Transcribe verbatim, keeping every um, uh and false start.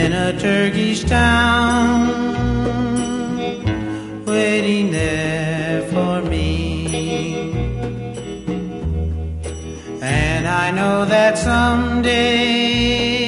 in a Turkish town, waiting there for me. And I know that someday